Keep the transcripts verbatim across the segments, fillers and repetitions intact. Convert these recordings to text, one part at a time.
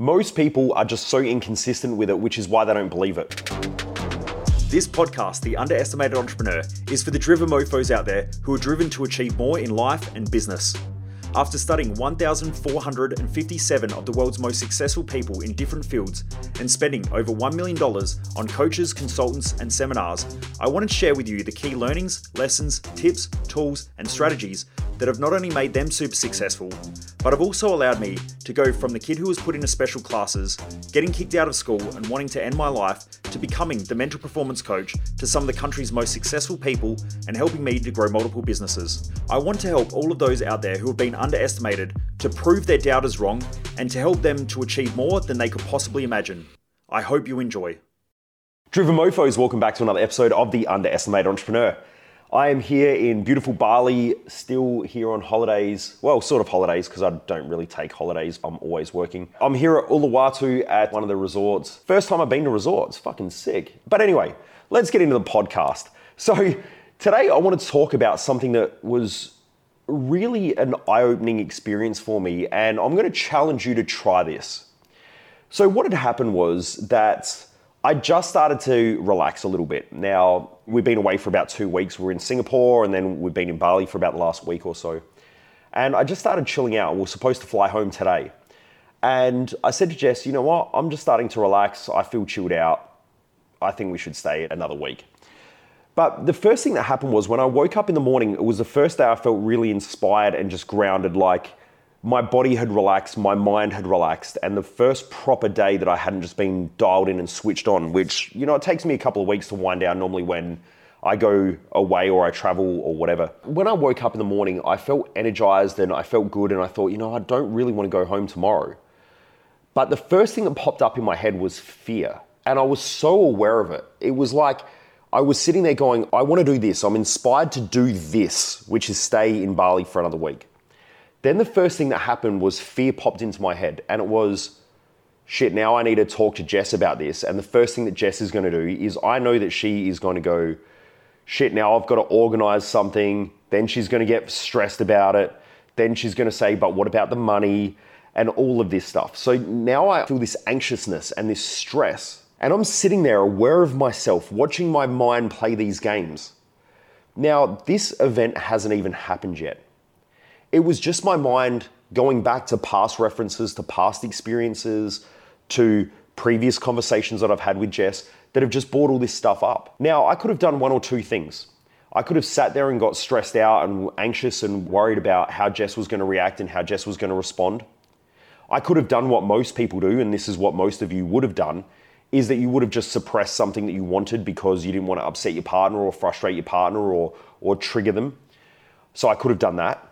Most people are just so inconsistent with it, which is why they don't believe it. This podcast, The Underestimated Entrepreneur, is for the driven mofos out there who are driven to achieve more in life and business. After studying one thousand four hundred fifty-seven of the world's most successful people in different fields and spending over one million dollars on coaches, consultants, and seminars, I wanted to share with you the key learnings, lessons, tips, tools, and strategies that have not only made them super successful, but have also allowed me to go from the kid who was put into special classes, getting kicked out of school and wanting to end my life, to becoming the mental performance coach to some of the country's most successful people and helping me to grow multiple businesses. I want to help all of those out there who have been underestimated to prove their doubters wrong and to help them to achieve more than they could possibly imagine. I hope you enjoy. Driven mofos, welcome back to another episode of The Underestimated Entrepreneur. I am here in beautiful Bali, still here on holidays. Well, sort of holidays, because I don't really take holidays. I'm always working. I'm here at Uluwatu at one of the resorts. First time I've been to resorts, fucking sick. But anyway, let's get into the podcast. So today I want to talk about something that was really an eye-opening experience for me, and I'm going to challenge you to try this. So what had happened was that I just started to relax a little bit. Now, we've been away for about two weeks. We were in Singapore and then we've been in Bali for about the last week or so. And I just started chilling out. We were supposed to fly home today. And I said to Jess, you know what? I'm just starting to relax. I feel chilled out. I think we should stay another week. But the first thing that happened was when I woke up in the morning, it was the first day I felt really inspired and just grounded, like my body had relaxed, my mind had relaxed, and the first proper day that I hadn't just been dialed in and switched on, which, you know, it takes me a couple of weeks to wind down normally when I go away or I travel or whatever. When I woke up in the morning, I felt energized and I felt good, and I thought, you know, I don't really want to go home tomorrow. But the first thing that popped up in my head was fear, and I was so aware of it. It was like I was sitting there going, I want to do this. I'm inspired to do this, which is stay in Bali for another week. Then the first thing that happened was fear popped into my head, and it was, shit, now I need to talk to Jess about this. And the first thing that Jess is going to do is I know that she is going to go, shit, now I've got to organize something. Then she's going to get stressed about it. Then she's going to say, but what about the money and all of this stuff? So now I feel this anxiousness and this stress, and I'm sitting there aware of myself, watching my mind play these games. Now, this event hasn't even happened yet. It was just my mind going back to past references, to past experiences, to previous conversations that I've had with Jess that have just brought all this stuff up. Now, I could have done one or two things. I could have sat there and got stressed out and anxious and worried about how Jess was going to react and how Jess was going to respond. I could have done what most people do, and this is what most of you would have done, is that you would have just suppressed something that you wanted because you didn't want to upset your partner or frustrate your partner or, or trigger them. So I could have done that.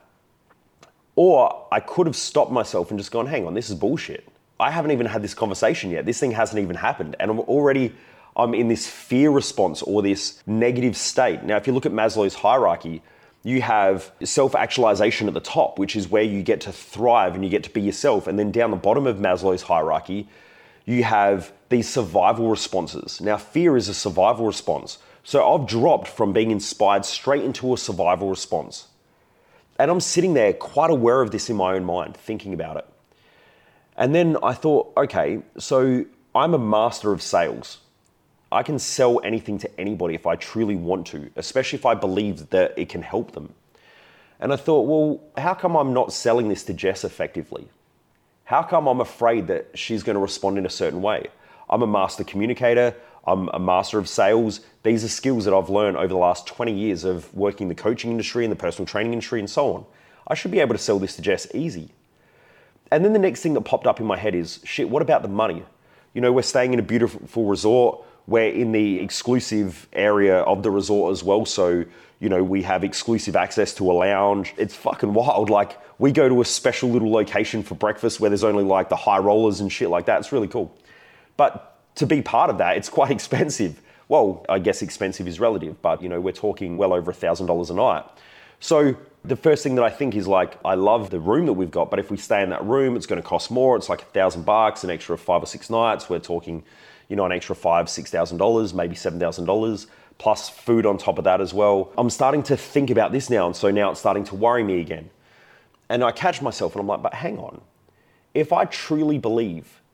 Or I could have stopped myself and just gone, hang on, this is bullshit. I haven't even had this conversation yet. This thing hasn't even happened. And I'm already, I'm in this fear response or this negative state. Now, if you look at Maslow's hierarchy, you have self-actualization at the top, which is where you get to thrive and you get to be yourself. And then down the bottom of Maslow's hierarchy, you have these survival responses. Now, fear is a survival response. So I've dropped from being inspired straight into a survival response. And I'm sitting there quite aware of this in my own mind, thinking about it. And then I thought, okay, so I'm a master of sales. I can sell anything to anybody if I truly want to, especially if I believe that it can help them. And I thought, well, how come I'm not selling this to Jess effectively? How come I'm afraid that she's going to respond in a certain way? I'm a master communicator. I'm a master of sales. These are skills that I've learned over the last twenty years of working in the coaching industry and the personal training industry and so on. I should be able to sell this to Jess easy. And then the next thing that popped up in my head is, shit, what about the money? You know, we're staying in a beautiful resort. We're in the exclusive area of the resort as well. So, you know, we have exclusive access to a lounge. It's fucking wild. Like, we go to a special little location for breakfast where there's only like the high rollers and shit like that. It's really cool. But to be part of that, it's quite expensive. Well, I guess expensive is relative, but you know, we're talking well over a thousand dollars a night. So the first thing that I think is like, I love the room that we've got, but if we stay in that room, it's going to cost more. It's like a thousand bucks, an extra five or six nights. We're talking, you know, an extra five, six thousand dollars, maybe seven thousand dollars, plus food on top of that as well. I'm starting to think about this now, and so now it's starting to worry me again. And I catch myself, and I'm like, but hang on. If I truly believe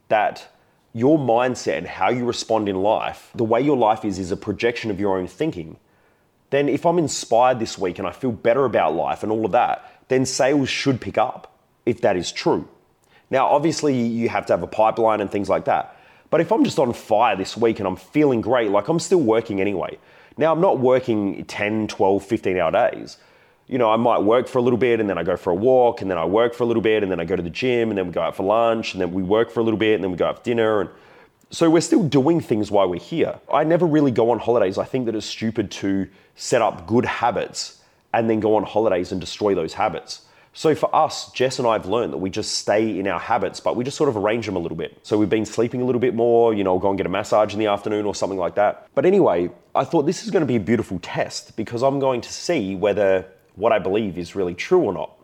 that your mindset and how you respond in life, the way your life is, is a projection of your own thinking, then if I'm inspired this week and I feel better about life and all of that, then sales should pick up, if that is true. Now, obviously, you have to have a pipeline and things like that. But if I'm just on fire this week and I'm feeling great, like I'm still working anyway. Now, I'm not working ten, twelve, fifteen hour days. You know, I might work for a little bit and then I go for a walk and then I work for a little bit and then I go to the gym and then we go out for lunch and then we work for a little bit and then we go out for dinner. And so we're still doing things while we're here. I never really go on holidays. I think that it's stupid to set up good habits and then go on holidays and destroy those habits. So for us, Jess and I have learned that we just stay in our habits, but we just sort of arrange them a little bit. So we've been sleeping a little bit more, you know, I'll go and get a massage in the afternoon or something like that. But anyway, I thought this is going to be a beautiful test because I'm going to see whether what I believe is really true or not.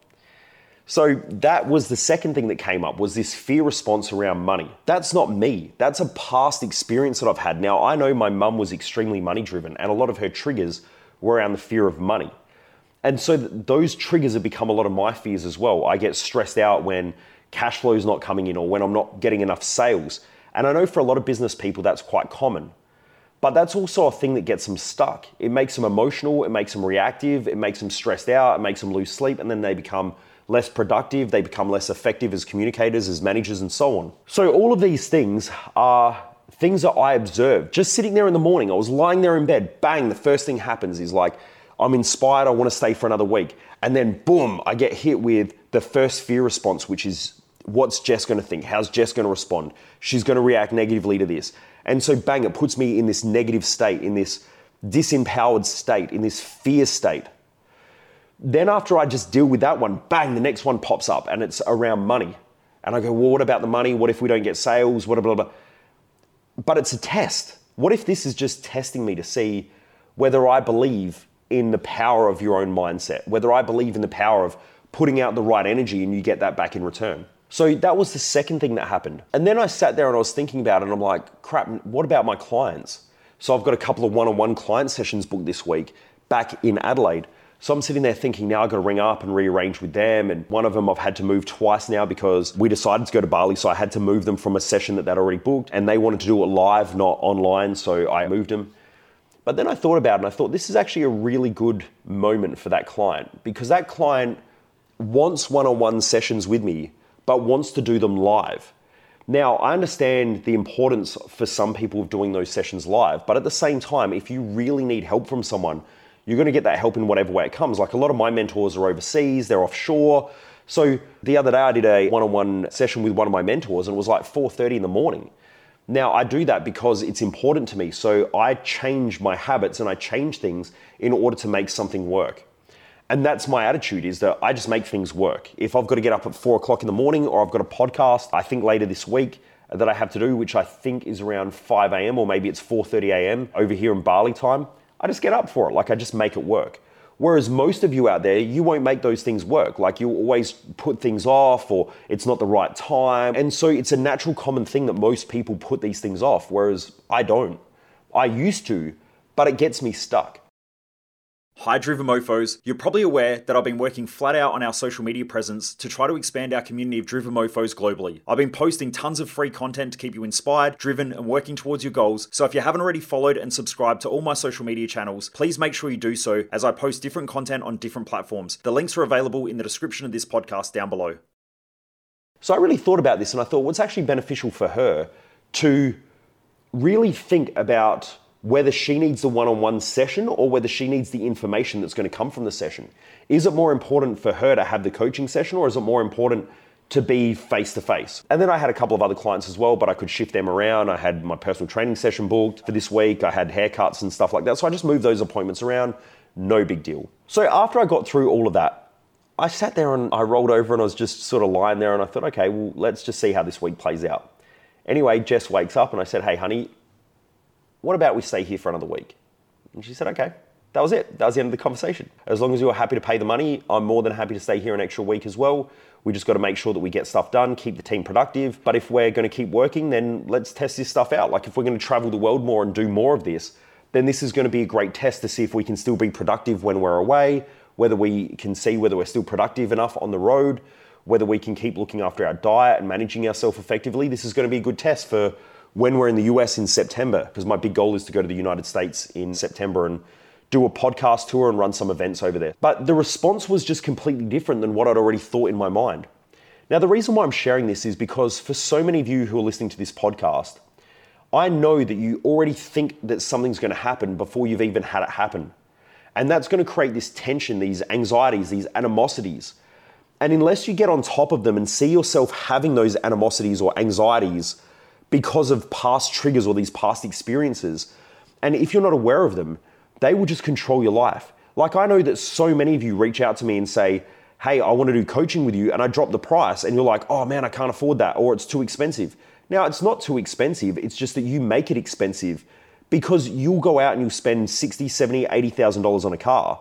So that was the second thing that came up, was this fear response around money. That's not me. That's a past experience that I've had. Now, I know my mum was extremely money driven and a lot of her triggers were around the fear of money. And so th- those triggers have become a lot of my fears as well. I get stressed out when cash flow is not coming in or when I'm not getting enough sales. And I know for a lot of business people, that's quite common. But that's also a thing that gets them stuck. It makes them emotional, it makes them reactive, it makes them stressed out, it makes them lose sleep, and then they become less productive, they become less effective as communicators, as managers, and so on. So all of these things are things that I observed. Just sitting there in the morning, I was lying there in bed, bang, the first thing happens is like, I'm inspired, I want to stay for another week. And then boom, I get hit with the first fear response, which is, what's Jess going to think? How's Jess going to respond? She's going to react negatively to this. And so bang, it puts me in this negative state, in this disempowered state, in this fear state. Then after I just deal with that one, bang, the next one pops up and it's around money. And I go, well, what about the money? What if we don't get sales? What blah, blah, blah. But it's a test. What if this is just testing me to see whether I believe in the power of your own mindset, whether I believe in the power of putting out the right energy and you get that back in return? So that was the second thing that happened. And then I sat there and I was thinking about it and I'm like, crap, what about my clients? So I've got a couple of one-on-one client sessions booked this week back in Adelaide. So I'm sitting there thinking, now I've got to ring up and rearrange with them. And one of them I've had to move twice now because we decided to go to Bali. So I had to move them from a session that they'd already booked and they wanted to do it live, not online. So I moved them. But then I thought about it and I thought this is actually a really good moment for that client because that client wants one-on-one sessions with me, but wants to do them live. Now, I understand the importance for some people of doing those sessions live, but at the same time, if you really need help from someone, you're going to get that help in whatever way it comes. Like a lot of my mentors are overseas, they're offshore. So the other day I did a one-on-one session with one of my mentors and it was like four thirty in the morning. Now, I do that because it's important to me. So I change my habits and I change things in order to make something work. And that's my attitude, is that I just make things work. If I've got to get up at four o'clock in the morning or I've got a podcast, I think later this week that I have to do, which I think is around five a.m. or maybe it's four thirty a.m. over here in Bali time, I just get up for it. Like I just make it work. Whereas most of you out there, you won't make those things work. Like you always put things off or it's not the right time. And so it's a natural common thing that most people put these things off, whereas I don't. I used to, but it gets me stuck. Hi Driven Mofos, you're probably aware that I've been working flat out on our social media presence to try to expand our community of Driven Mofos globally. I've been posting tons of free content to keep you inspired, driven, and working towards your goals. So if you haven't already followed and subscribed to all my social media channels, please make sure you do so as I post different content on different platforms. The links are available in the description of this podcast down below. So I really thought about this and I thought what's actually beneficial for her to really think about whether she needs the one-on-one session or whether she needs the information that's going to come from the session. Is it more important for her to have the coaching session or is it more important to be face-to-face? And then I had a couple of other clients as well, but I could shift them around. I had my personal training session booked for this week. I had haircuts and stuff like that. So I just moved those appointments around. No big deal. So after I got through all of that, I sat there and I rolled over and I was just sort of lying there and I thought, okay, well, let's just see how this week plays out. Anyway, Jess wakes up and I said, hey, honey, what about we stay here for another week? And she said, okay. That was it. That was the end of the conversation. As long as you're happy to pay the money, I'm more than happy to stay here an extra week as well. We just got to make sure that we get stuff done, keep the team productive. But if we're going to keep working, then let's test this stuff out. Like if we're going to travel the world more and do more of this, then this is going to be a great test to see if we can still be productive when we're away, whether we can see whether we're still productive enough on the road, whether we can keep looking after our diet and managing ourselves effectively. This is going to be a good test for when we're in the U S in September, because my big goal is to go to the United States in September and do a podcast tour and run some events over there. But the response was just completely different than what I'd already thought in my mind. Now, the reason why I'm sharing this is because for so many of you who are listening to this podcast, I know that you already think that something's going to happen before you've even had it happen. And that's going to create this tension, these anxieties, these animosities. And unless you get on top of them and see yourself having those animosities or anxieties because of past triggers or these past experiences, and if you're not aware of them, they will just control your life. Like, I know that so many of you reach out to me and say, hey, I want to do coaching with you, and I drop the price, and you're like, oh man, I can't afford that, or it's too expensive. Now, it's not too expensive, it's just that you make it expensive because you'll go out and you'll spend sixty, seventy, eighty thousand dollars on a car.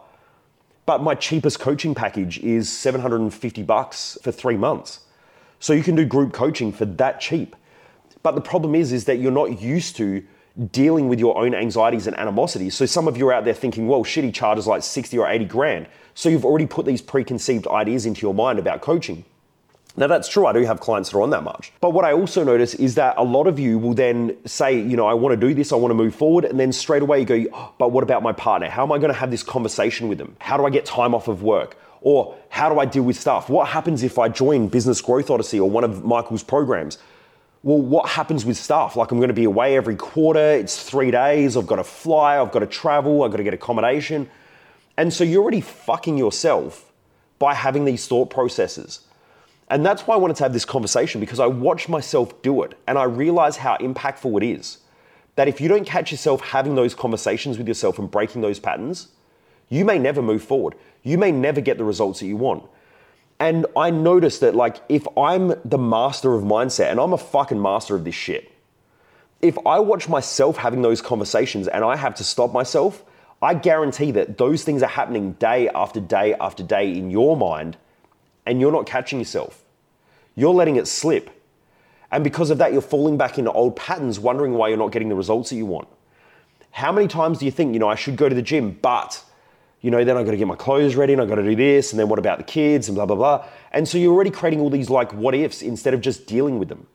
But my cheapest coaching package is seven hundred fifty bucks for three months. So you can do group coaching for that cheap. But the problem is, is that you're not used to dealing with your own anxieties and animosities. So some of you are out there thinking, well, shit, he charges like sixty or eighty grand. So you've already put these preconceived ideas into your mind about coaching. Now that's true, I do have clients that are on that much. But what I also notice is that a lot of you will then say, you know, I want to do this, I want to move forward. And then straight away you go, oh, but what about my partner? How am I going to have this conversation with them? How do I get time off of work? Or how do I deal with stuff? What happens if I join Business Growth Odyssey or one of Michael's programs? Well, what happens with stuff? Like, I'm going to be away every quarter, it's three days, I've got to fly, I've got to travel, I've got to get accommodation. And so you're already fucking yourself by having these thought processes. And that's why I wanted to have this conversation, because I watched myself do it and I realize how impactful it is. That if you don't catch yourself having those conversations with yourself and breaking those patterns, you may never move forward. You may never get the results that you want. And I noticed that, like, if I'm the master of mindset, and I'm a fucking master of this shit, if I watch myself having those conversations and I have to stop myself, I guarantee that those things are happening day after day after day in your mind, and you're not catching yourself. You're letting it slip. And because of that, you're falling back into old patterns, wondering why you're not getting the results that you want. How many times do you think, you know, I should go to the gym, but, you know, then I got to get my clothes ready and I got to do this, and then what about the kids and blah, blah, blah. And so you're already creating all these like what ifs instead of just dealing with them.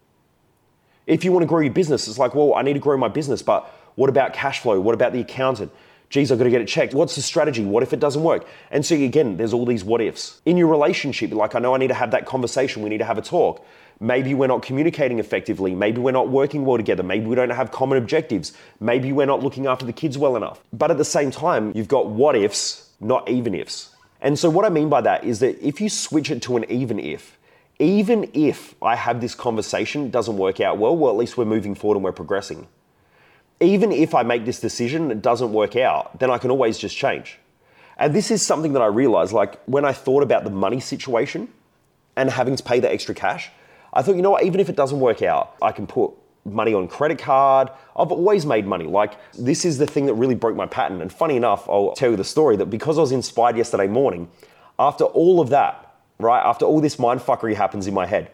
If you want to grow your business, it's like, well, I need to grow my business, but what about cash flow? What about the accountant? Geez, I've got to get it checked. What's the strategy? What if it doesn't work? And so again, there's all these what ifs. In your relationship, like, I know I need to have that conversation. We need to have a talk. Maybe we're not communicating effectively. Maybe we're not working well together. Maybe we don't have common objectives. Maybe we're not looking after the kids well enough. But at the same time, you've got what ifs, not even ifs. And so what I mean by that is that if you switch it to an even if, even if I have this conversation, it doesn't work out well, well, at least we're moving forward and we're progressing. Even if I make this decision and it doesn't work out, then I can always just change. And this is something that I realized, like, when I thought about the money situation and having to pay the extra cash, I thought, you know what, even if it doesn't work out, I can put money on credit card. I've always made money. Like, this is the thing that really broke my pattern. And funny enough, I'll tell you the story that because I was inspired yesterday morning, after all of that, right, after all this mindfuckery happens in my head,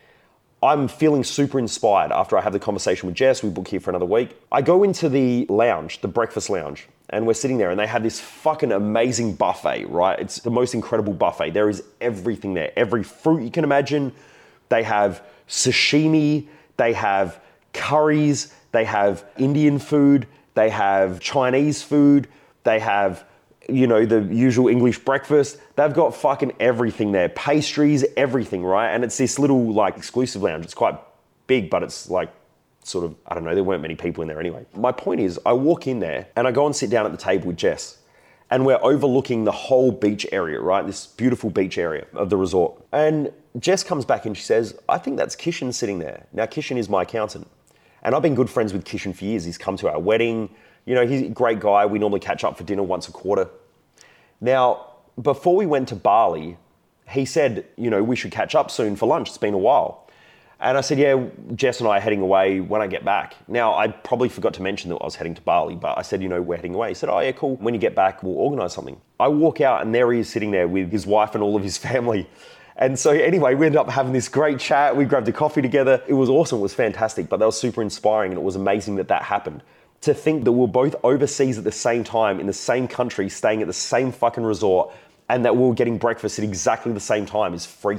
I'm feeling super inspired after I have the conversation with Jess. We book here for another week. I go into the lounge, the breakfast lounge, and we're sitting there and they have this fucking amazing buffet, right? It's the most incredible buffet. There is everything there. Every fruit you can imagine. They have sashimi, they have curries, they have Indian food, they have Chinese food, they have, you know, the usual English breakfast. They've got fucking everything there. Pastries, everything, right? And it's this little like exclusive lounge. It's quite big, but it's like sort of, I don't know, there weren't many people in there anyway. My point is, I walk in there and I go and sit down at the table with Jess. And we're overlooking the whole beach area, right? This beautiful beach area of the resort. And Jess comes back and she says, I think that's Kishan sitting there. Now, Kishan is my accountant. And I've been good friends with Kishan for years. He's come to our wedding. You know, he's a great guy. We normally catch up for dinner once a quarter. Now, before we went to Bali, he said, you know, we should catch up soon for lunch. It's been a while. And I said, yeah, Jess and I are heading away when I get back. Now, I probably forgot to mention that I was heading to Bali, but I said, you know, we're heading away. He said, oh yeah, cool. When you get back, we'll organize something. I walk out and there he is sitting there with his wife and all of his family. And so anyway, we ended up having this great chat. We grabbed a coffee together. It was awesome. It was fantastic, but that was super inspiring. And it was amazing that that happened. To think that we're both overseas at the same time, in the same country, staying at the same fucking resort, and that we were getting breakfast at exactly the same time is freaky.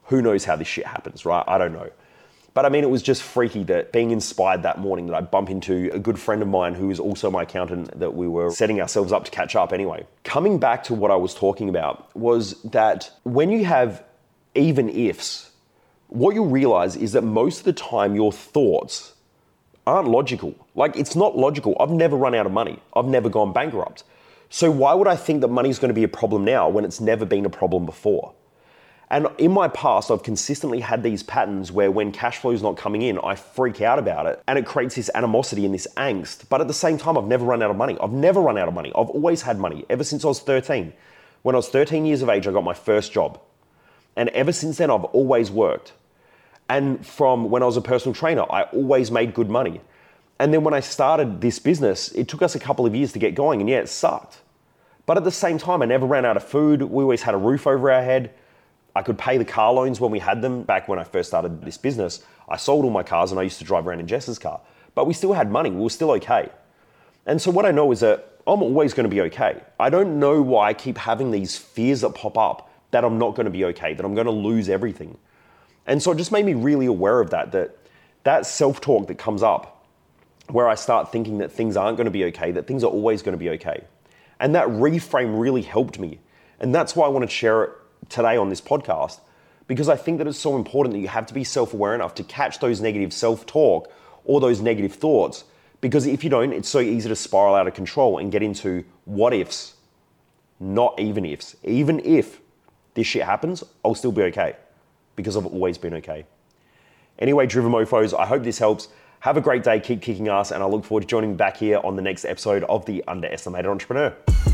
who knows how this shit happens, right? I don't know. But I mean, it was just freaky that being inspired that morning that I bump into a good friend of mine who is also my accountant, that we were setting ourselves up to catch up anyway. Coming back to what I was talking about was that when you have even ifs, what you'll realize is that most of the time your thoughts aren't logical. Like, it's not logical. I've never run out of money. I've never gone bankrupt. So why would I think that money's going to be a problem now when it's never been a problem before? And in my past, I've consistently had these patterns where when cash flow is not coming in, I freak out about it and it creates this animosity and this angst. But at the same time, I've never run out of money. I've never run out of money. I've always had money ever since I was thirteen. When I was thirteen years of age, I got my first job. And ever since then, I've always worked. And from when I was a personal trainer, I always made good money. And then when I started this business, it took us a couple of years to get going, and yeah, it sucked. But at the same time, I never ran out of food. We always had a roof over our head. I could pay the car loans when we had them. Back when I first started this business, I sold all my cars and I used to drive around in Jess's car. But we still had money. We were still okay. And so what I know is that I'm always going to be okay. I don't know why I keep having these fears that pop up that I'm not going to be okay, that I'm going to lose everything. And so it just made me really aware of that, that that self-talk that comes up where I start thinking that things aren't going to be okay, that things are always going to be okay. And that reframe really helped me. And that's why I want to share it today on this podcast, because I think that it's so important that you have to be self-aware enough to catch those negative self-talk or those negative thoughts, because if you don't, it's so easy to spiral out of control and get into what ifs, not even ifs. Even if this shit happens, I'll still be okay, because I've always been okay. Anyway, Driven Mofos, I hope this helps. Have a great day, keep kicking ass, and I look forward to joining you back here on the next episode of The Underestimated Entrepreneur.